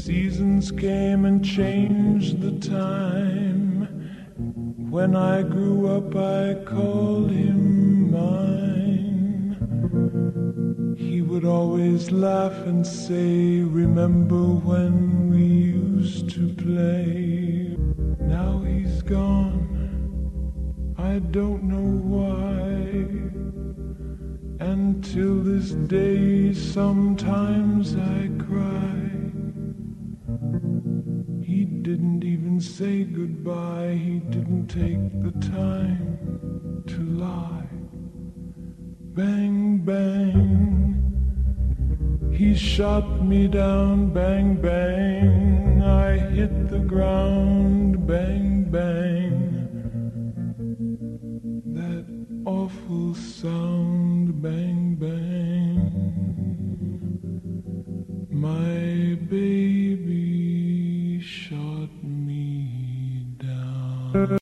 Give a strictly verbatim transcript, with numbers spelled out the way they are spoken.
Seasons came and changed the time. When I grew up, I called him mine. He would always laugh and say, remember when we used to play? Now he's gone, I don't know why. And till this day, sometimes I cry. He didn't even say goodbye. He didn't take the time to lie. Bang, bang, he shot me down. Bang, bang, I hit the ground. Bang, bang, that awful sound. Bang, bang, my baby shot me down.